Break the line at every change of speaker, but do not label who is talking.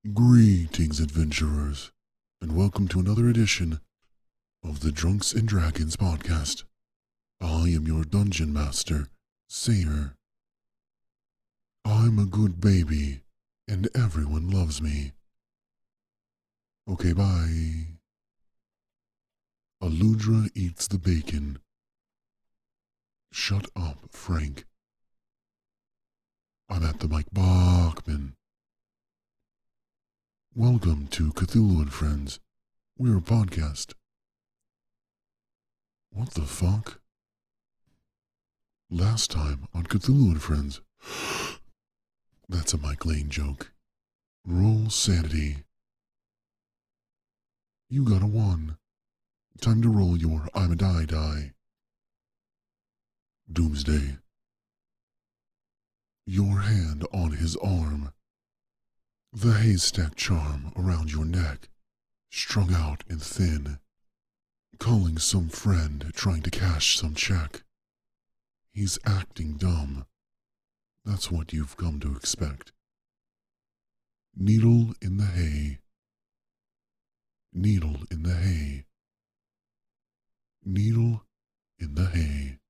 Greetings, adventurers, and welcome to another edition of the Drunks and Dragons podcast. I am your dungeon master, Sayer. I'm a good baby, and everyone loves me. Okay, bye. Aludra eats the bacon. Shut up, Frank. I'm at the Mike Bachman. Welcome to Cthulhu and Friends. We're a podcast. What the fuck? Last time on Cthulhu and Friends. That's a Mike Lane joke. Roll sanity. You got a 1. Time to roll your I'm a die. Doomsday. Your hand on his arm. The haystack charm around your neck, strung out and thin. Calling some friend trying to cash some check. He's acting dumb. That's what you've come to expect. Needle in the hay. Needle in the hay. Needle in the hay.